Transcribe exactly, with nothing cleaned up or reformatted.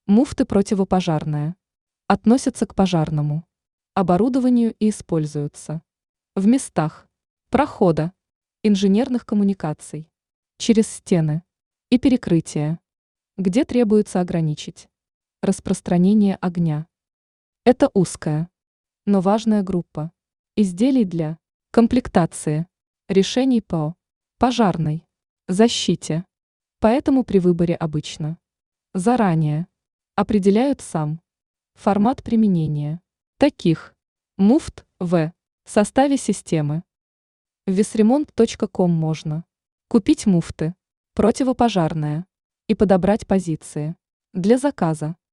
Муфты противопожарные. Относятся к пожарному оборудованию и используются в местах прохода, инженерных коммуникаций, через стены и перекрытия, где требуется ограничить распространение огня. Это узкая, но важная группа изделий для комплектации решений по пожарной защите. Поэтому при выборе обычно заранее определяют сам формат применения таких муфт в составе системы. В весремонт точка ком можно купить муфты противопожарные и подобрать позиции для заказа.